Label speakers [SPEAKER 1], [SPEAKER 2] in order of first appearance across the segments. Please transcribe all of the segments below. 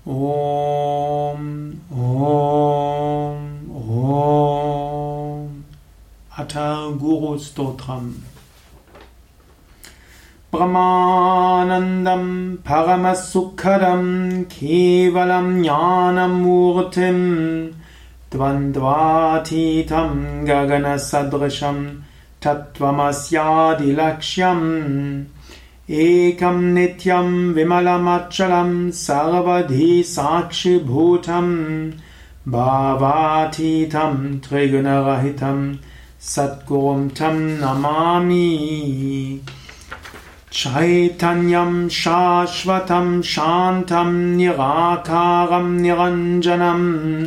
[SPEAKER 1] ॐ ॐ ॐ अथ गुरुस्तोत्रम् परमानन्दं परमसुखदं केवलं ज्ञानमूर्तिं द्वन्द्वातीतं गगनसदृशं तत्त्वमस्यादिलक्ष्यम् एकं नित्यं विमलमचलं सर्वधी साक्षिभूतं भावातीतं त्रिगुणरहितं सद्गुरुं तं नमामि। चैतन्यं शाश्वतं शान्तं निराकारं निरञ्जनं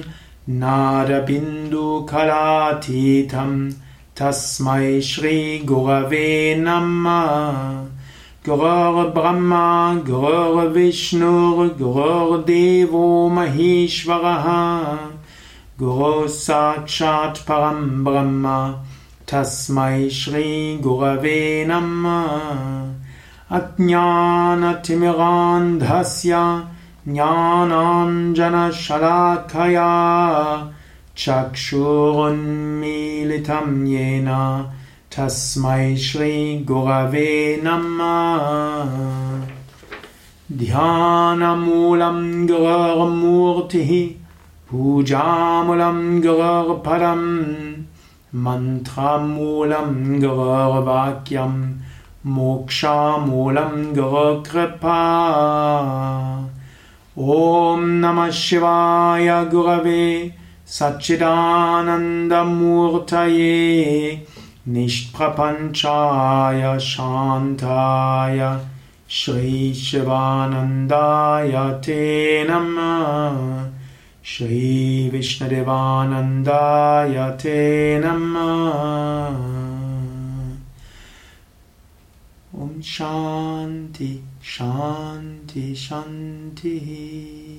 [SPEAKER 1] नादबिन्दुकलातीतं तस्मै श्रीगुरवे नमः। गुरुर्ब्रह्मा गुरुर्विष्णुर्गुरुर्देवो महेश्वरः गुरुः साक्षात् परं ब्रह्म तस्मै श्रीगुरवे नमः। अज्ञानतिमिरान्धस्य ज्ञानाञ्जनशलाकया चक्षुरुन्मीलितं येन तस्मै श्रीगुरवे नमः। ध्यानमूलं गुरुर्मूर्तिः पूजामूलं गुरुर्फलम् मन्त्रमूलं गुरुर्वाक्यं मोक्षामूलं गुरुकृपा। ॐ नमः शिवाय गुरवे सच्चिदानन्दमूर्तये निष्प्रपञ्चाय शान्ताय श्रीशिवानन्दाय ते नमः। श्रीविष्णुदेवानन्दाय ते नमः। ॐ शान्ति शान्ति शान्तिः।